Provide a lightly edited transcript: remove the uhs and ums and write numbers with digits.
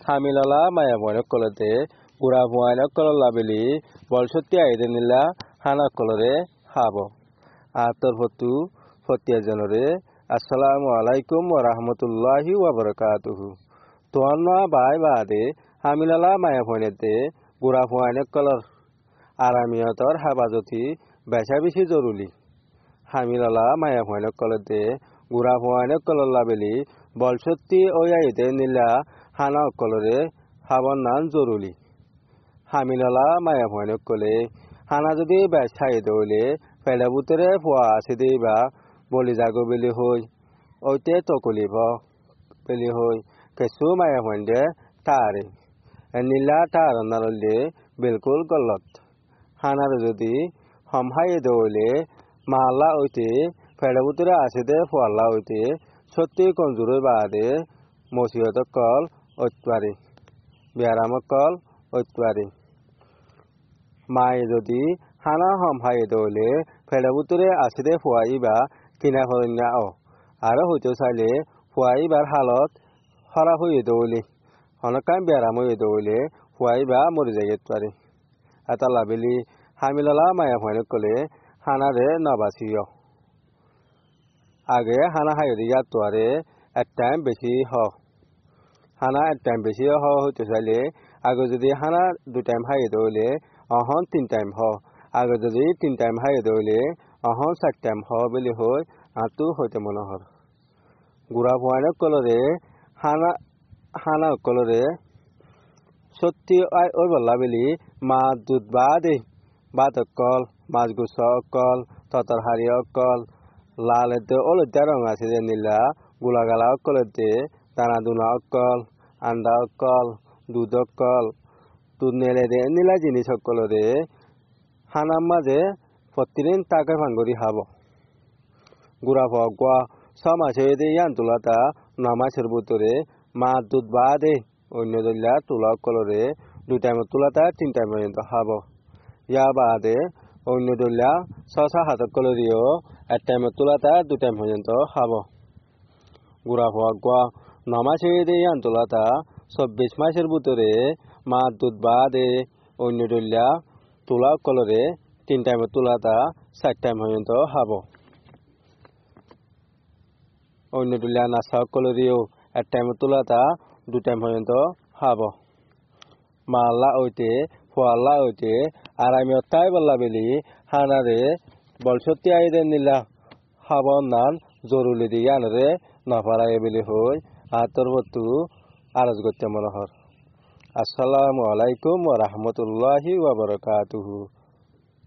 হামিলালা মায়া বয়ন কলতে গুড়া ভুয়াইন কললা বেলি বলসত্যি আইদে নিলা হানা কলরে হাব আতর ফতু ফতিয়া জনরে আসসালামু আলাইকুম ওয়া রাহমাতুল্লাহি ওয়া বারাকাতুহু তোয়ান্না বাই বাদে হামিলালা মায়া বয়নেতে গুড়া ভুয়াইন কলর আরামিয়তর হেফাজতি বেশা বেশি জরুরি হামিলালা মায়া বয়ন কলতে গুড়া ভুয়াইন কললা বেলি বলসত্যি ওই আইদে নিলা হানা কলরে হাবন নান জরুরি হামিলালা মায়া ভয়ন কলে হানা যদি বেছাই দৌলে ফেলাবুতরে ফুয়া আছে দেবা বলি যাগো বেলি হই ওইতে তকলিব বেলি হই কেসু মায়া ভয়ন দে তারে নীলা তার নারলে বিলকুল গলত হানার যদি হমহাই দৌলে মালা ওইতে ফেলাবুতরে আছে দে ফুয়ালা ওইতে সত্যি কমজোর বাদে মসিহত কল ঐতবারে ব্যারাম কল ঐতবারে মায়ে যদি হানা হমহাই দৌলে ফেলাবুতরে আছে দে ফুয়াইবা কিনা হরণ্যা আরো হইতে চাইলে ফুয়াইবার হালত হরা হয়ে দৌলে হনকান ব্যারাম হয়ে দৌলে ফুয়াইবা মরে যাই পারে এটা লাভেলি হামিলালা মায়া ভয়ন কলে হানারে নবাসিও আগে হানা হাই দিয়া তোয়ারে এক টাইম বেশি হানা এক টাইম বেশি হইতে চাইলে আগে যদি হানা 2 টাইম হাই দৌলে অহন 3 টাইম আগে যদি 3 টাইম হাই দৌলে অহন 4 টাইম বলে হই আতু হইতে মনোহর গুড়া ভুয়াইন কলরে হানা কলরে সত্যি ওই বললা বেলি মাছ দুধ বাদে বাদ অকল মাছ গুছ অকল ততর হারি অকল লাল অলদ্যা রং আছে যে নীলা গোলাগালা অকলতে দানা দুনা অকল আন্ডা অকল দুধ অকল দুধ নেলে দে নীলা জিনিস অকলরে হানার মাঝে প্রতিদিন টাকা ভাঙ্গরি হাব গুড়া ভগুয়া সমাজে দে ইয়ান তোলাতা নমাসের ভিতরে মাছ দুধ বাদে অন্য দল্লা তোলা অকলরে 2 টাইম তোলাতা 3 টাইম পর্যন্ত হাব ইয়া বাদে অন্য দল্লা 6-7 হাত কলরিও 1 টাইম তোলাতা 2 টাইম পর্যন্ত হাব গুড়া ভগুয়া নমাসে দে ইয়ান তোলাতা 24 মাসের ভিতরে মাছ দুধ বাদে অন্য দল্লা তোলা কলরে 3 টাইম তোলাতা 4 টাইম পর্যন্ত হাব অন্য দল্লা নাসা কলরিও 1 টাইম তোলাতা 2 টাইম পর্যন্ত হাব মাল্লা ওইতে ফুয়াল্লা ওইতে আরামিয়ত তাই বললা বেলি হানারে বলসত্যি আইদে নিলা হাবন নান জরুরি দিয়ে আনরে নফারাই বেলি হই আতর বতু আরজ করতে মনোহর আসসালামু আলাইকুম ওয়া রাহমাতুল্লাহি ওয়া বারাকাতুহু।